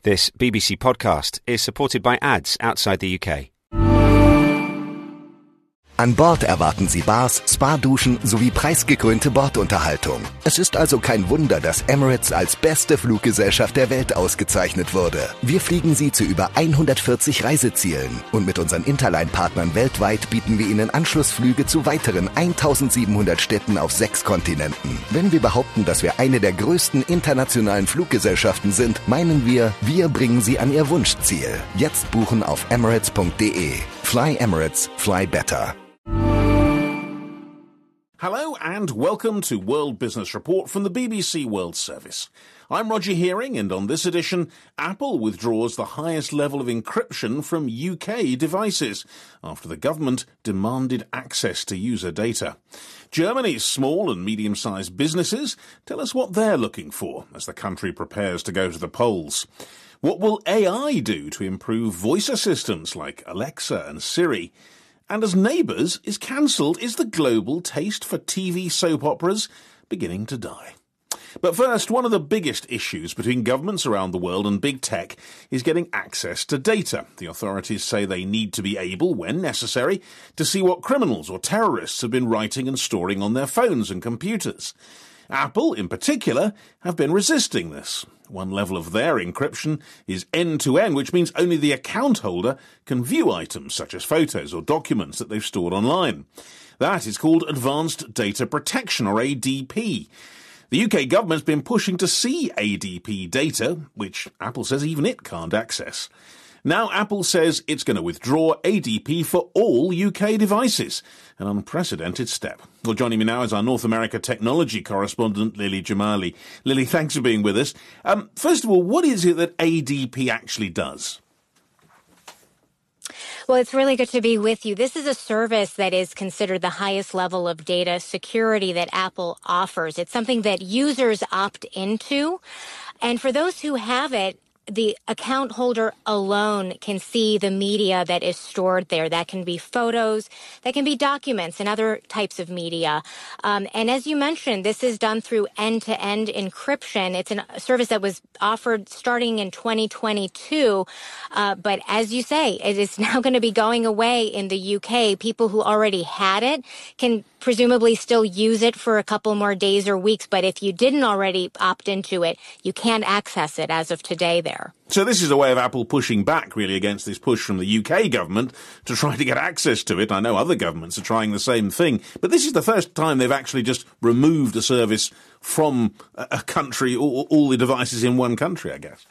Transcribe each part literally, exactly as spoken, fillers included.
This B B C podcast is supported by ads outside the U K. An Bord erwarten Sie Bars, Spa-Duschen sowie preisgekrönte Bordunterhaltung. Es ist also kein Wunder, dass Emirates als beste Fluggesellschaft der Welt ausgezeichnet wurde. Wir fliegen Sie zu über hundertvierzig Reisezielen und mit unseren Interline-Partnern weltweit bieten wir Ihnen Anschlussflüge zu weiteren eintausendsiebenhundert Städten auf sechs Kontinenten. Wenn wir behaupten, dass wir eine der größten internationalen Fluggesellschaften sind, meinen wir, wir bringen Sie an Ihr Wunschziel. Jetzt buchen auf emirates punkt de. Fly Emirates, fly better. Hello and welcome to World Business Report from the B B C World Service. I'm Roger Hearing, and on this edition, Apple withdraws the highest level of encryption from U K devices after the government demanded access to user data. Germany's small and medium-sized businesses tell us what they're looking for as the country prepares to go to the polls. What will A I do to improve voice assistants like Alexa and Siri? And as Neighbours is cancelled, is the global taste for T V soap operas beginning to die? But first, one of the biggest issues between governments around the world and big tech is getting access to data. The authorities say they need to be able, when necessary, to see what criminals or terrorists have been writing and storing on their phones and computers. Apple, in particular, have been resisting this. One level of their encryption is end-to-end, which means only the account holder can view items such as photos or documents that they've stored online. That is called Advanced Data Protection, or A D P. The U K government's been pushing to see A D P data, which Apple says even it can't access. Now Apple says it's going to withdraw A D P for all U K devices, an unprecedented step. Well, joining me now is our North America technology correspondent, Lily Jamali. Lily, thanks for being with us. Um, first of all, what is it that A D P actually does? Well, it's really good to be with you. This is a service that is considered the highest level of data security that Apple offers. It's something that users opt into. And for those who have it, the account holder alone can see the media that is stored there. That can be photos, that can be documents and other types of media. Um, and as you mentioned, this is done through end-to-end encryption. It's an, a service that was offered starting in twenty twenty-two. Uh, but as you say, it is now going to be going away in the U K. People who already had it can presumably still use it for a couple more days or weeks. But if you didn't already opt into it, you can't access it as of today there. So this is a way of Apple pushing back, really, against this push from the U K government to try to get access to it. I know other governments are trying the same thing, but this is the first time they've actually just removed a service from a country, all, all the devices in one country, I guess.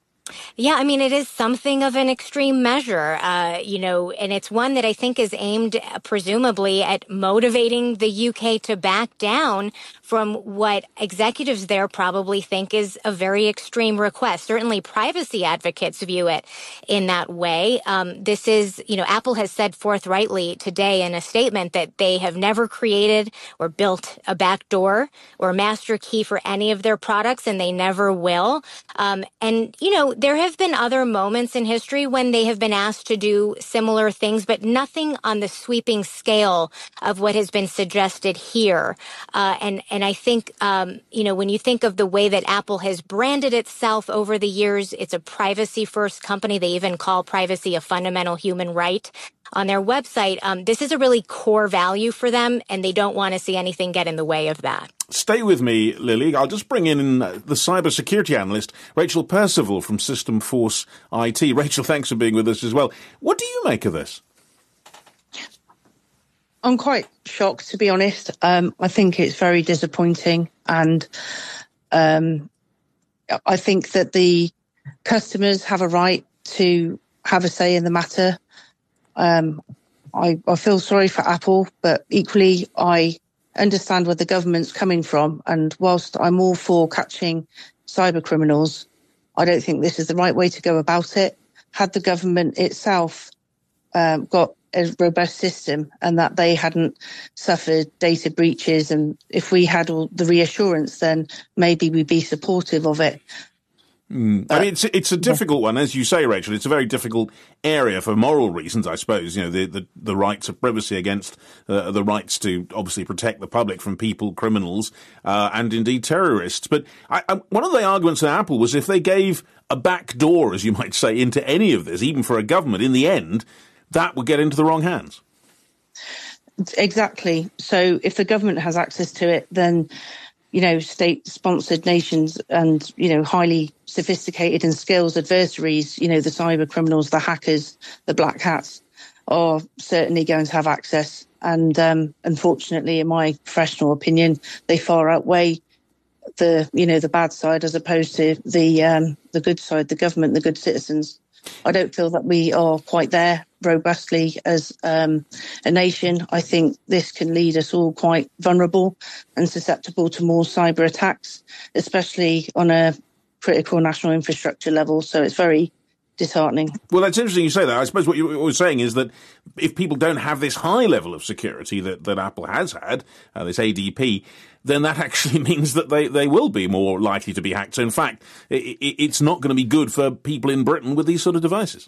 Yeah, I mean, it is something of an extreme measure, uh, you know, and it's one that I think is aimed, uh, presumably, at motivating the U K to back down from what executives there probably think is a very extreme request. Certainly privacy advocates view it in that way. Um, this is, you know, Apple has said forthrightly today in a statement that they have never created or built a backdoor or master key for any of their products, and they never will. Um, and, you know, there have been other moments in history when they have been asked to do similar things, but nothing on the sweeping scale of what has been suggested here. Uh, and, and I think, um, you know, when you think of the way that Apple has branded itself over the years, it's a privacy-first company. They even call privacy a fundamental human right on their website. Um, this is a really core value for them, and they don't want to see anything get in the way of that. Stay with me, Lily. I'll just bring in the cybersecurity analyst, Rachel Percival from System Force I T. Rachel, thanks for being with us as well. What do you make of this? I'm quite shocked, to be honest. Um, I think it's very disappointing. And um, I think that the customers have a right to have a say in the matter. Um, I, I feel sorry for Apple, but equally I understand where the government's coming from. And whilst I'm all for catching cyber criminals, I don't think this is the right way to go about it. Had the government itself um, got a robust system and that they hadn't suffered data breaches, and if we had all the reassurance, then maybe we'd be supportive of it. Mm. I mean, it's it's a difficult one, as you say, Rachel. It's a very difficult area for moral reasons, I suppose. You know, the the, the rights of privacy against uh, the rights to obviously protect the public from people, criminals, uh, and indeed terrorists. But I, I, one of the arguments of Apple was if they gave a back door, as you might say, into any of this, even for a government, in the end, that would get into the wrong hands. Exactly. So if the government has access to it, then, you know, state-sponsored nations and, you know, highly sophisticated and skilled adversaries, you know, the cyber criminals, the hackers, the black hats, are certainly going to have access. And um, unfortunately, in my professional opinion, they far outweigh the, you know, the bad side as opposed to the um, the good side, the government, the good citizens. I don't feel that we are quite there robustly as um, a nation. I think this can lead us all quite vulnerable and susceptible to more cyber attacks, especially on a critical national infrastructure level. So it's very disheartening. Well, that's interesting you say that. I suppose what you were saying is that if people don't have this high level of security that, that Apple has had, uh, this A D P, then that actually means that they, they will be more likely to be hacked. So, in fact, it, it's not going to be good for people in Britain with these sort of devices.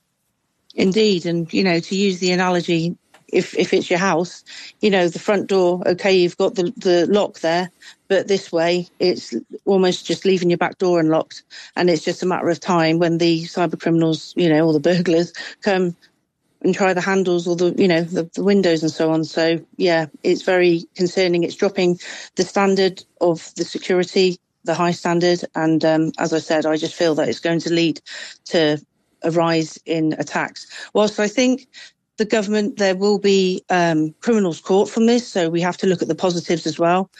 Indeed. And, you know, to use the analogy, if, if it's your house, you know, the front door, OK, you've got the, the lock there, but this way it's almost just leaving your back door unlocked. And it's just a matter of time when the cyber criminals, you know, or the burglars come and try the handles or the, you know, the, the windows and so on. So, yeah, it's very concerning. It's dropping the standard of the security, the high standard. And um, as I said, I just feel that it's going to lead to a rise in attacks. Whilst I think the government, there will be um, criminals caught from this. So we have to look at the positives as well.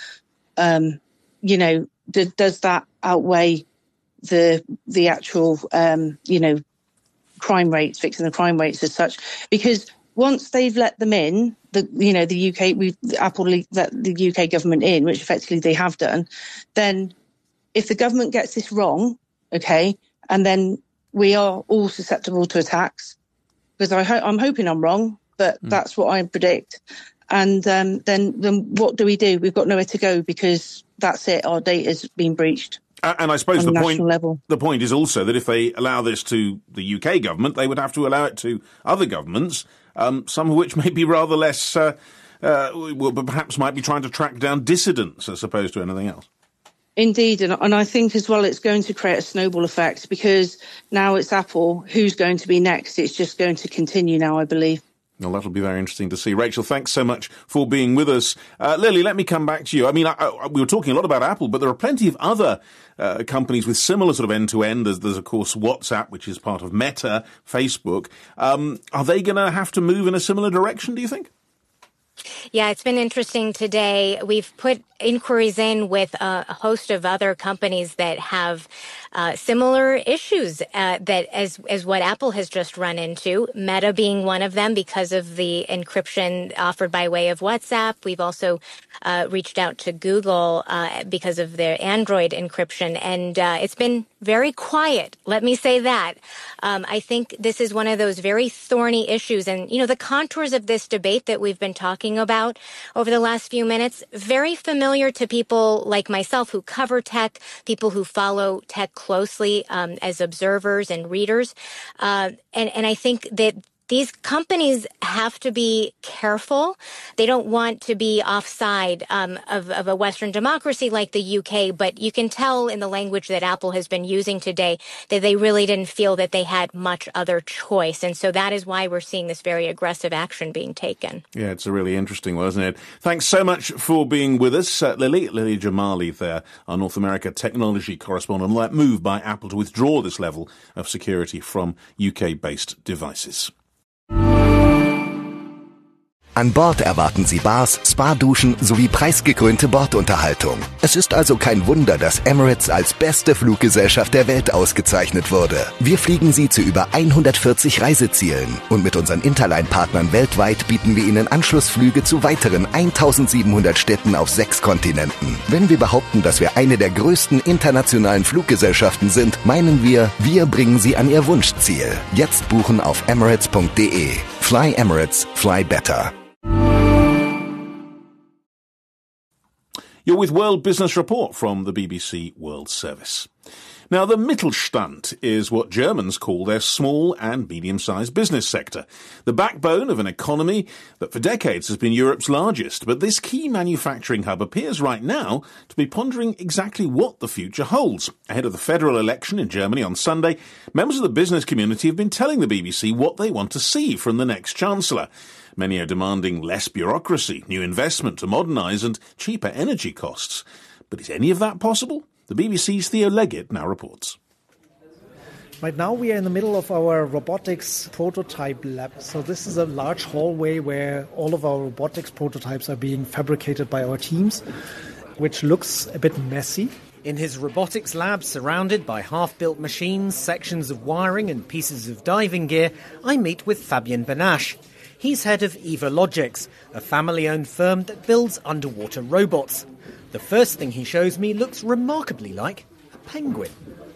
Um, you know, d- does that outweigh the the actual, um, you know, crime rates, fixing the crime rates as such? Because once they've let them in, the you know the U K, we Apple let the U K government in, which effectively they have done. Then, if the government gets this wrong, okay, and then we are all susceptible to attacks. Because I ho- I'm hoping I'm wrong, but mm. that's what I predict. And um, then then what do we do? We've got nowhere to go because that's it. Our data's been breached. And I suppose the point, level. the point is also that if they allow this to the U K government, they would have to allow it to other governments, um, some of which may be rather less, uh, uh, well, but perhaps might be trying to track down dissidents as opposed to anything else. Indeed, and, and I think as well it's going to create a snowball effect because now it's Apple. Who's going to be next? It's just going to continue now, I believe. Well, that'll be very interesting to see. Rachel, thanks so much for being with us. Uh, Lily, let me come back to you. I mean, I, I, we were talking a lot about Apple, but there are plenty of other uh, companies with similar sort of end-to-end. There's, there's, of course, WhatsApp, which is part of Meta, Facebook. Um, are they going to have to move in a similar direction, do you think? Yeah, it's been interesting today. We've put inquiries in with a host of other companies that have uh, similar issues uh, that as as what Apple has just run into, Meta being one of them because of the encryption offered by way of WhatsApp. We've also uh, reached out to Google uh, because of their Android encryption, and uh, it's been very quiet. Let me say that. Um, I think this is one of those very thorny issues, and you know the contours of this debate that we've been talking about over the last few minutes, very familiar to people like myself who cover tech, people who follow tech closely um, as observers and readers. Uh, and, and I think that these companies have to be careful. They don't want to be offside um, of, of a Western democracy like the U K, but you can tell in the language that Apple has been using today that they really didn't feel that they had much other choice. And so that is why we're seeing this very aggressive action being taken. Yeah, it's a really interesting one, isn't it? Thanks so much for being with us, uh, Lily. Lily Jamali there, our North America technology correspondent, on that move by Apple to withdraw this level of security from U K-based devices. An Bord erwarten Sie Bars, Spa-Duschen sowie preisgekrönte Bordunterhaltung. Es ist also kein Wunder, dass Emirates als beste Fluggesellschaft der Welt ausgezeichnet wurde. Wir fliegen Sie zu über hundertvierzig Reisezielen. Und mit unseren Interline-Partnern weltweit bieten wir Ihnen Anschlussflüge zu weiteren eintausendsiebenhundert Städten auf sechs Kontinenten. Wenn wir behaupten, dass wir eine der größten internationalen Fluggesellschaften sind, meinen wir, wir bringen Sie an Ihr Wunschziel. Jetzt buchen auf emirates punkt de. Fly Emirates, fly better. You're with World Business Report from the B B C World Service. Now, the Mittelstand is what Germans call their small and medium-sized business sector, the backbone of an economy that for decades has been Europe's largest. But this key manufacturing hub appears right now to be pondering exactly what the future holds. Ahead of the federal election in Germany on Sunday, members of the business community have been telling the B B C what they want to see from the next chancellor. Many are demanding less bureaucracy, new investment to modernise and cheaper energy costs. But is any of that possible? The B B C's Theo Leggett now reports. Right now we are in the middle of our robotics prototype lab. So this is a large hallway where all of our robotics prototypes are being fabricated by our teams, which looks a bit messy. In his robotics lab, surrounded by half-built machines, sections of wiring and pieces of diving gear, I meet with Fabien Benache. He's head of Evalogics, a family-owned firm that builds underwater robots. The first thing he shows me looks remarkably like a penguin.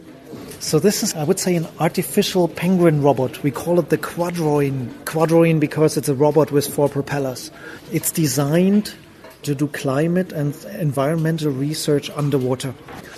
So this is, I would say, an artificial penguin robot. We call it the Quadroin. Quadroin because it's a robot with four propellers. It's designed to do climate and environmental research underwater.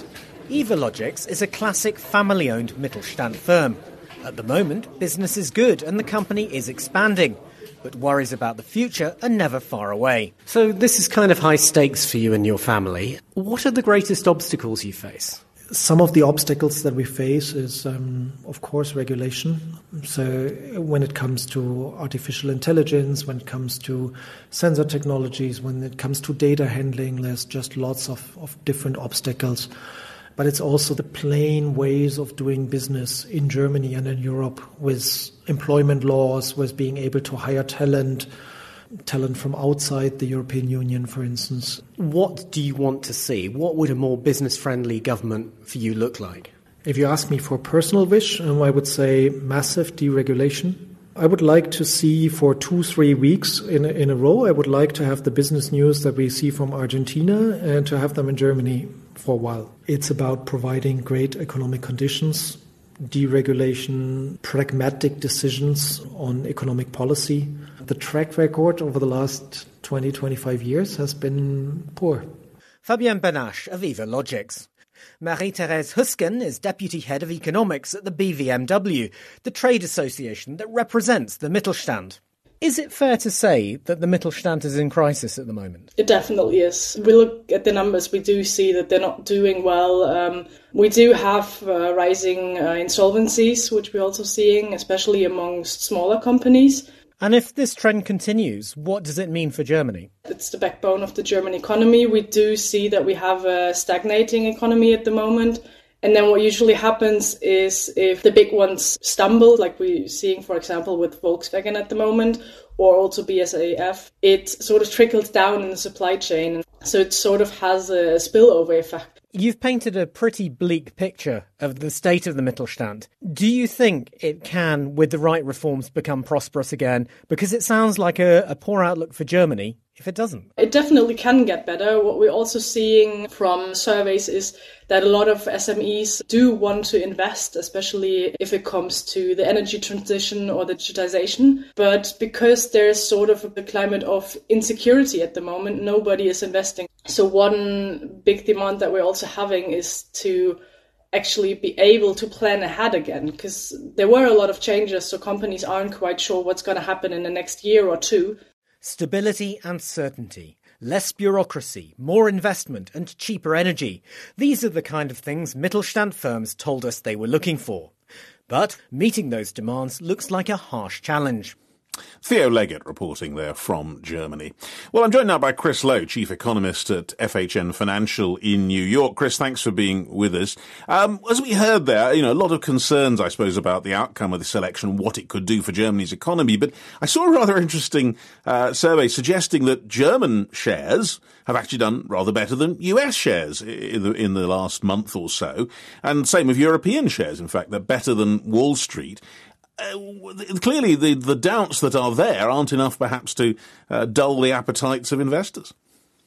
Evalogics is a classic family-owned Mittelstand firm. At the moment, business is good and the company is expanding. But worries about the future are never far away. So this is kind of high stakes for you and your family. What are the greatest obstacles you face? Some of the obstacles that we face is, um, of course, regulation. So when it comes to artificial intelligence, when it comes to sensor technologies, when it comes to data handling, there's just lots of, of different obstacles. But it's also the plain ways of doing business in Germany and in Europe with employment laws, with being able to hire talent, talent from outside the European Union, for instance. What do you want to see? What would a more business-friendly government for you look like? If you ask me for a personal wish, um, I would say massive deregulation. I would like to see for two, three weeks in a, in a row, I would like to have the business news that we see from Argentina and to have them in Germany for a while. It's about providing great economic conditions, deregulation, pragmatic decisions on economic policy. The track record over the last twenty, twenty-five years has been poor. Fabien Benache of Evalogics. Marie-Thérèse Husken is Deputy Head of Economics at the B V M W, the trade association that represents the Mittelstand. Is it fair to say that the Mittelstand is in crisis at the moment? It definitely is. We look at the numbers, we do see that they're not doing well. Um, we do have uh, rising uh, insolvencies, which we're also seeing, especially amongst smaller companies. And if this trend continues, what does it mean for Germany? It's the backbone of the German economy. We do see that we have a stagnating economy at the moment. And then what usually happens is if the big ones stumble, like we're seeing, for example, with Volkswagen at the moment, or also B A S F, it sort of trickles down in the supply chain. So it sort of has a spillover effect. You've painted a pretty bleak picture of the state of the Mittelstand. Do you think it can, with the right reforms, become prosperous again? Because it sounds like a, a poor outlook for Germany if it doesn't. It definitely can get better. What we're also seeing from surveys is that a lot of S M Es do want to invest, especially if it comes to the energy transition or the digitization. But because there's sort of a climate of insecurity at the moment, nobody is investing. So one big demand that we're also having is to actually be able to plan ahead again, because there were a lot of changes, so companies aren't quite sure what's going to happen in the next year or two. Stability and certainty, less bureaucracy, more investment and cheaper energy. These are the kind of things Mittelstand firms told us they were looking for. But meeting those demands looks like a harsh challenge. Theo Leggett reporting there from Germany. Well, I'm joined now by Chris Lowe, Chief Economist at F H N Financial in New York. Chris, thanks for being with us. Um, as we heard there, you know, a lot of concerns, I suppose, about the outcome of this election, what it could do for Germany's economy. But I saw a rather interesting uh, survey suggesting that German shares have actually done rather better than U S shares in the, in the last month or so. And same with European shares. In fact, they're better than Wall Street. Uh, clearly, the, the doubts that are there aren't enough, perhaps, to uh, dull the appetites of investors.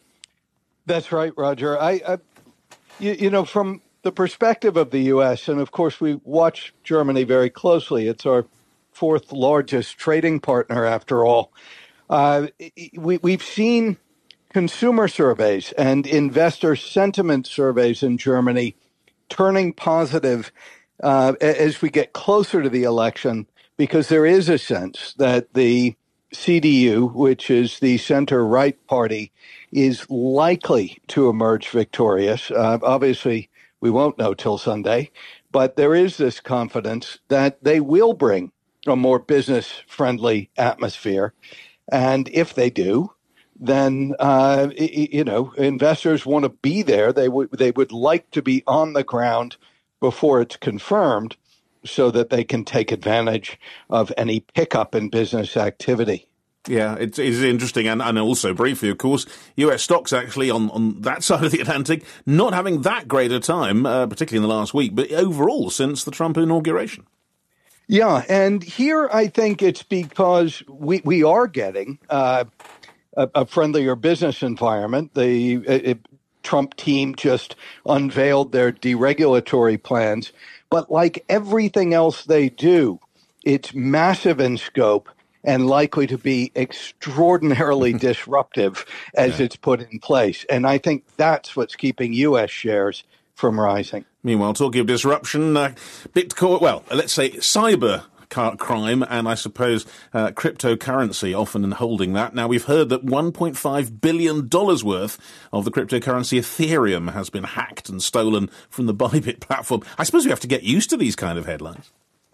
That's right, Roger. I, I you, you know, from the perspective of the U S, and of course we watch Germany very closely. It's our fourth largest trading partner, after all. Uh, we, we've seen consumer surveys and investor sentiment surveys in Germany turning positive uh, as we get closer to the election, because there is a sense that the C D U, which is the center-right party, is likely to emerge victorious. Uh, obviously, we won't know till Sunday, but there is this confidence that they will bring a more business-friendly atmosphere. And if they do, then, uh, you know, investors want to be there. They would they would like to be on the ground before it's confirmed so that they can take advantage of any pickup in business activity. Yeah, it is interesting. And, and also, briefly, of course, U S stocks actually on, on that side of the Atlantic not having that great a time, uh, particularly in the last week, but overall since the Trump inauguration. Yeah, and here I think it's because we, we are getting uh, a, a friendlier business environment. The uh, Trump team just unveiled their deregulatory plans. But like everything else they do, it's massive in scope and likely to be extraordinarily disruptive as yeah. it's put in place. And I think that's what's keeping U S shares from rising. Meanwhile, talking of disruption, uh, Bitcoin, well, let's say cyber crime and I suppose uh, cryptocurrency often in holding that. Now, we've heard that one point five billion dollars worth of the cryptocurrency Ethereum has been hacked and stolen from the Bybit platform. I suppose we have to get used to these kind of headlines.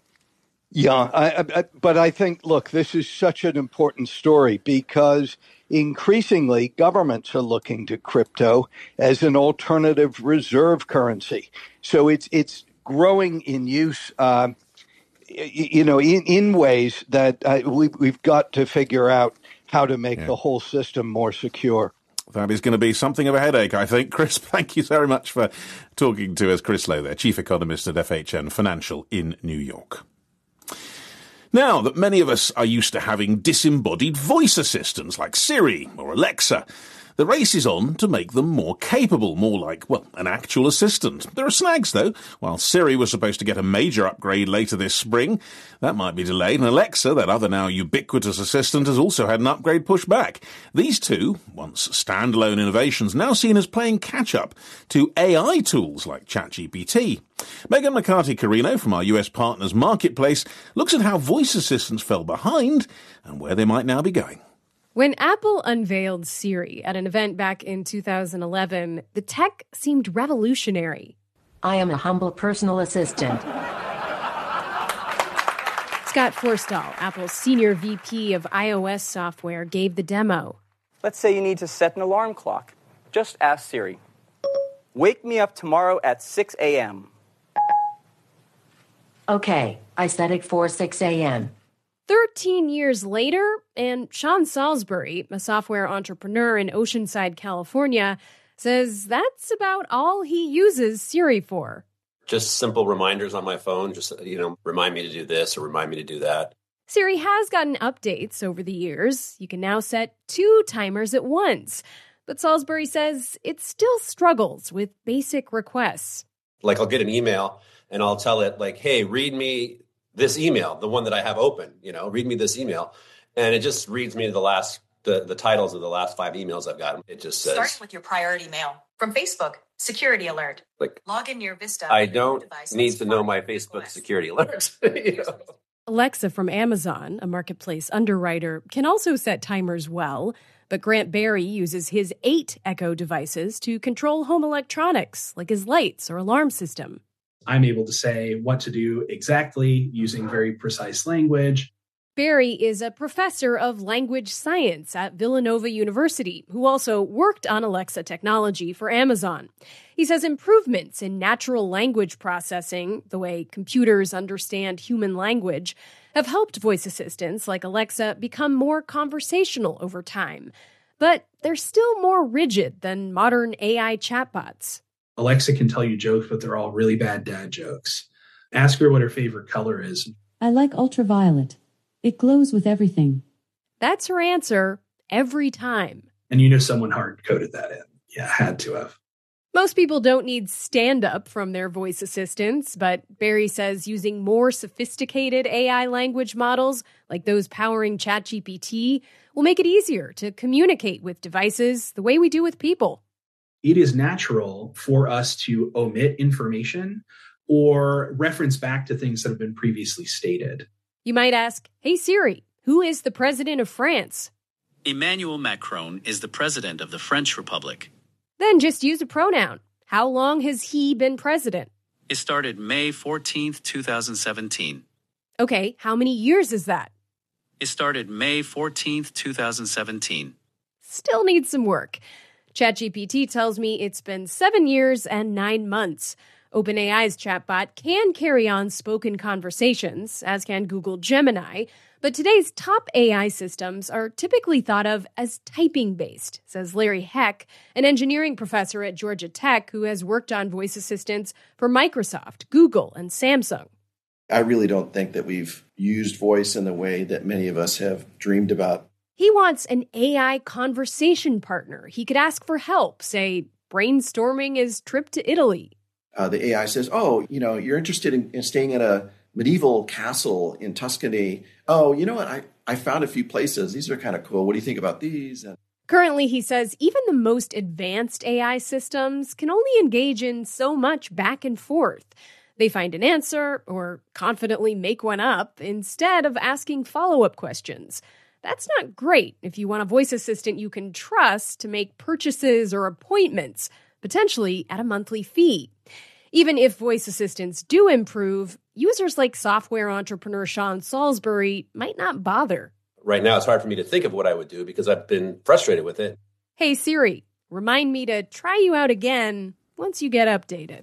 Yeah, I, I, but I think, look, this is such an important story because increasingly governments are looking to crypto as an alternative reserve currency. So it's it's growing in use, uh, you know, in, in ways that uh, we, we've got to figure out how to make yeah. the whole system more secure. That is going to be something of a headache, I think. Chris, thank you very much for talking to us. Chris Lowe there, Chief Economist at F H N Financial in New York. Now that many of us are used to having disembodied voice assistants like Siri or Alexa, the race is on to make them more capable, more like, well, an actual assistant. There are snags, though. While Siri was supposed to get a major upgrade later this spring, that might be delayed, and Alexa, that other now ubiquitous assistant, has also had an upgrade pushed back. These two, once standalone innovations, now seen as playing catch-up to A I tools like ChatGPT. Megan McCarthy-Carino from our U S Partners Marketplace looks at how voice assistants fell behind and where they might now be going. When Apple unveiled Siri at an event back in two thousand eleven, the tech seemed revolutionary. I am a humble personal assistant. Scott Forstall, Apple's senior V P of iOS software, gave the demo. Let's say you need to set an alarm clock. Just ask Siri, wake me up tomorrow at six a.m. Okay, I set it for six a.m. Thirteen years later, and Sean Salisbury, a software entrepreneur in Oceanside, California, says that's about all he uses Siri for. Just simple reminders on my phone, just, you know, remind me to do this or remind me to do that. Siri has gotten updates over the years. You can now set two timers at once. But Salisbury says it still struggles with basic requests. Like I'll get an email and I'll tell it like, hey, read me this email, the one that I have open, you know, read me this email. And it just reads me the last, the, the titles of the last five emails I've gotten. It just says. Starting with your priority mail from Facebook, security alert. Like, log in your Vista. I don't need to know my Facebook request. Security alert. You know? Alexa from Amazon, a marketplace underwriter, can also set timers well. But Grant Barry uses his eight Echo devices to control home electronics, like his lights or alarm system. I'm able to say what to do exactly using very precise language. Barry is a professor of language science at Villanova University, who also worked on Alexa technology for Amazon. He says improvements in natural language processing, the way computers understand human language, have helped voice assistants like Alexa become more conversational over time. But they're still more rigid than modern A I chatbots. Alexa can tell you jokes, but they're all really bad dad jokes. Ask her what her favorite color is. I like ultraviolet. It glows with everything. That's her answer every time. And you know someone hard-coded that in. Yeah, had to have. Most people don't need stand-up from their voice assistants, but Barry says using more sophisticated A I language models, like those powering ChatGPT, will make it easier to communicate with devices the way we do with people. it is natural for us to omit information or reference back to things that have been previously stated. You might ask, hey Siri, who is the president of France? Emmanuel Macron is the president of the French Republic. Then just use a pronoun. How long has he been president? It started May fourteenth, twenty seventeen. Okay, how many years is that? It started May fourteenth, twenty seventeen. Still needs some work. ChatGPT tells me it's been seven years and nine months. OpenAI's chatbot can carry on spoken conversations, as can Google Gemini, but today's top A I systems are typically thought of as typing-based, says Larry Heck, an engineering professor at Georgia Tech who has worked on voice assistants for Microsoft, Google, and Samsung. I really don't think that we've used voice in the way that many of us have dreamed about. He wants an A I conversation partner he could ask for help, say, brainstorming his trip to Italy. Uh, the A I says, oh, you know, you're interested in, in staying at a medieval castle in Tuscany. Oh, you know what? I, I found a few places. These are kind of cool. What do you think about these? And currently, he says, even the most advanced A I systems can only engage in so much back and forth. They find an answer or confidently make one up instead of asking follow-up questions. That's not great if you want a voice assistant you can trust to make purchases or appointments, potentially at a monthly fee. Even if voice assistants do improve, users like software entrepreneur Sean Salisbury might not bother. Right now, it's hard for me to think of what I would do because I've been frustrated with it. Hey, Siri, remind me to try you out again once you get updated.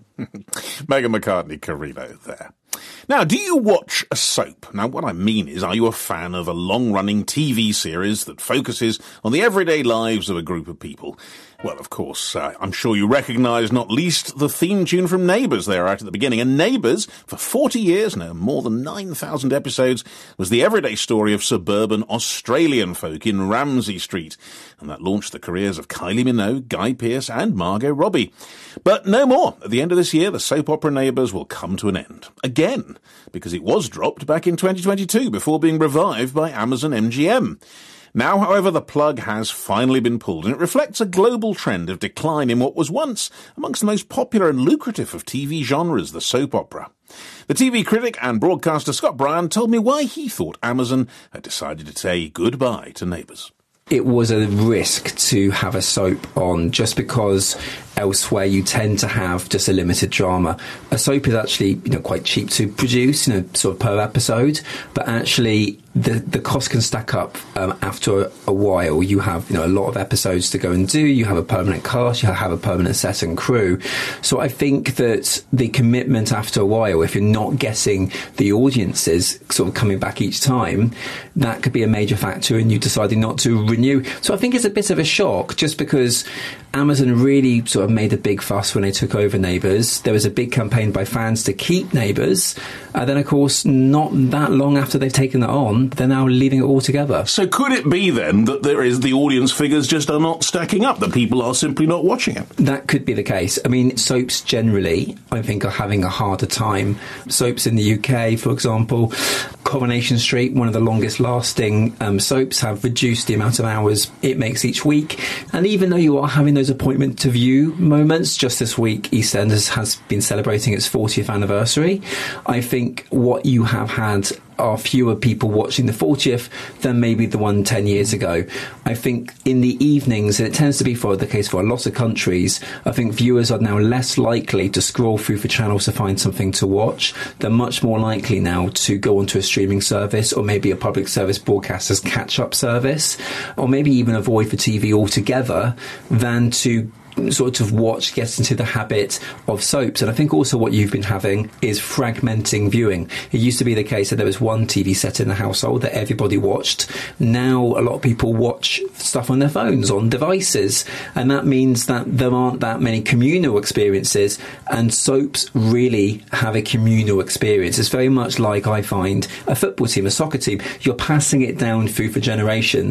Megan McCartney Carino there. Now, do you watch a soap? Now, what I mean is, are you a fan of a long-running T V series that focuses on the everyday lives of a group of people? Well, of course, uh, I'm sure you recognise not least the theme tune from Neighbours there right at the beginning. And Neighbours, for forty years now, more than nine thousand episodes, was the everyday story of suburban Australian folk in Ramsay Street. And that launched the careers of Kylie Minogue, Guy Pearce and Margot Robbie. But no more. At the end of this year, the soap opera Neighbours will come to an end. Again, because it was dropped back in twenty twenty-two before being revived by Amazon M G M. Now, however, the plug has finally been pulled, and it reflects a global trend of decline in what was once amongst the most popular and lucrative of T V genres, the soap opera. The T V critic and broadcaster Scott Bryan told me why he thought Amazon had decided to say goodbye to Neighbours. It was a risk to have a soap on just because elsewhere you tend to have just a limited drama. A soap is actually, you know, quite cheap to produce, you know, sort of per episode, but actually the the cost can stack up um, after a, a while. You have, you know, a lot of episodes to go and do. You have a permanent cast. You have a permanent set and crew. So I think that the commitment after a while, if you're not getting the audiences sort of coming back each time, that could be a major factor in you deciding not to renew. So I think it's a bit of a shock just because Amazon really sort of made a big fuss when they took over Neighbours. There was a big campaign by fans to keep Neighbours. And then, of course, not that long after they've taken it on, they're now leaving it altogether. So could it be, then, that there is the audience figures just are not stacking up, that people are simply not watching it? That could be the case. I mean, soaps generally, I think, are having a harder time. Soaps in the U K, for example, Coronation Street, one of the longest-lasting um, soaps, have reduced the amount of hours it makes each week. And even though you are having those appointment-to-view moments, just this week, EastEnders has been celebrating its fortieth anniversary. I think what you have had are fewer people watching the fortieth than maybe the one ten years ago. I think in the evenings, and it tends to be for the case for a lot of countries, I think viewers are now less likely to scroll through for channels to find something to watch. They're much more likely now to go onto a streaming service or maybe a public service broadcaster's catch-up service, or maybe even avoid the T V altogether than to sort of watch, get into the habit of soaps. And I think also what you've been having is fragmenting viewing. It used to be the case that there was one T V set in the household that everybody watched. Now a lot of people watch stuff on their phones, on devices, and that means that there aren't that many communal experiences, and soaps really have a communal experience. It's very much like, I find, a football team, a soccer team. You're passing it down through for generations,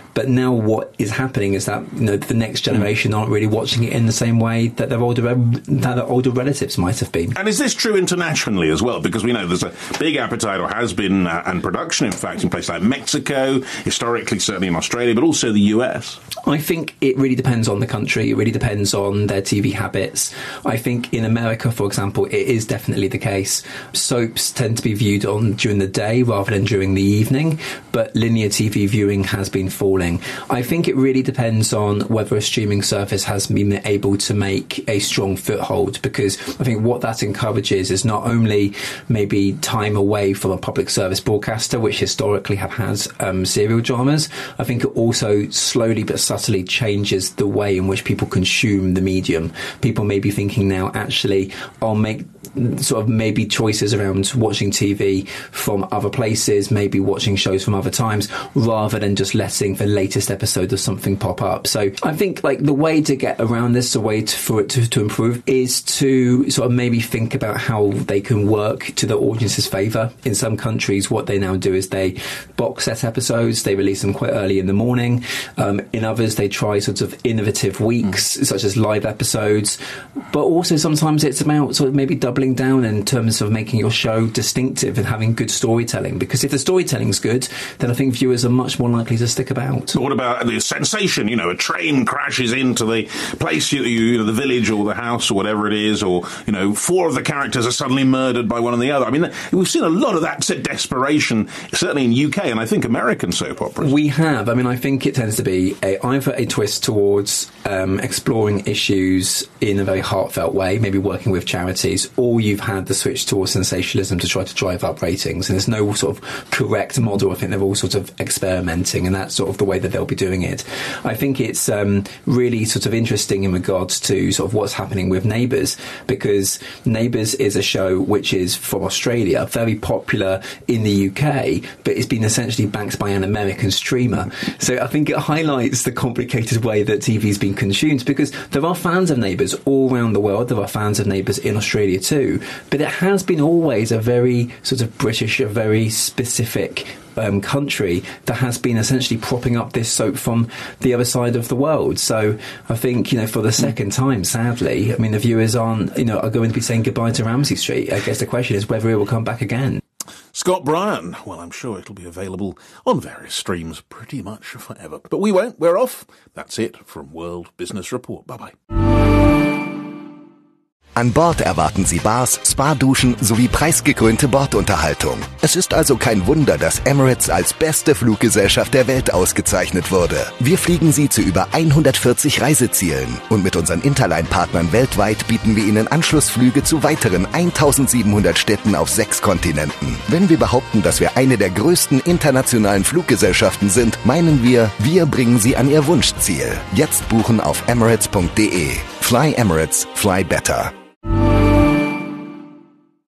But now what is happening is that, you know, the next generation aren't really watching it in the same way that their older that their older relatives might have been. And is this true internationally as well? Because we know there's a big appetite, or has been, uh, and production, in fact, in places like Mexico, historically, certainly in Australia, but also the U S. I think it really depends on the country. It really depends on their T V habits. I think in America, for example, it is definitely the case. Soaps tend to be viewed on during the day rather than during the evening, but linear T V viewing has been falling. I think it really depends on whether a streaming service has been able to make a strong foothold, because I think what that encourages is not only maybe time away from a public service broadcaster, which historically have had um, serial dramas. I think it also slowly but subtly changes the way in which people consume the medium. People may be thinking now, actually, I'll make sort of maybe choices around watching T V from other places, maybe watching shows from other times, rather than just letting the latest episode of something pop up. So I think like the way to get around this, the way to, for it to, to improve, is to sort of maybe think about how they can work to the audience's favour. In some countries, what they now do is they box set episodes, they release them quite early in the morning. Um, in others, they try sort of innovative weeks, mm. such as live episodes. But also sometimes it's about sort of maybe doubling down in terms of making your show distinctive and having good storytelling, because if the storytelling's good, then I think viewers are much more likely to stick about. But what about the sensation? You know, a train crashes into the place, you, you know, the village or the house or whatever it is, or, you know, four of the characters are suddenly murdered by one or the other. I mean, we've seen a lot of that desperation, certainly in U K and I think American soap operas. We have. I mean, I think it tends to be a, either a twist towards um, exploring issues in a very heartfelt way, maybe working with charities, or you've had the switch towards sensationalism to try to drive up ratings. And there's no sort of correct model. I think they're all sort of experimenting, and that's sort of the way that they'll be doing it. I think it's um, really sort of interesting in regards to sort of what's happening with Neighbours, because Neighbours is a show which is from Australia, very popular in the U K, but it's been essentially backed by an American streamer. So I think it highlights the complicated way that T V's been consumed, because there are fans of Neighbours all around the world. There are fans of Neighbours in Australia too, but it has been always a very sort of British, a very specific Um, country that has been essentially propping up this soap from the other side of the world. So I think, you know, for the second time, sadly, I mean, the viewers aren't, you know, are going to be saying goodbye to Ramsay Street. I guess the question is whether it will come back again. Scott Bryan, well, I'm sure it'll be available on various streams pretty much forever. But we won't. We're off. That's it from World Business Report. Bye-bye. An Bord erwarten Sie Bars, Spa-Duschen sowie preisgekrönte Bordunterhaltung. Es ist also kein Wunder, dass Emirates als beste Fluggesellschaft der Welt ausgezeichnet wurde. Wir fliegen Sie zu über hundertvierzig Reisezielen. Und mit unseren Interline-Partnern weltweit bieten wir Ihnen Anschlussflüge zu weiteren eintausendsiebenhundert Städten auf sechs Kontinenten. Wenn wir behaupten, dass wir eine der größten internationalen Fluggesellschaften sind, meinen wir, wir bringen Sie an Ihr Wunschziel. Jetzt buchen auf emirates punkt de. Fly Emirates, fly better.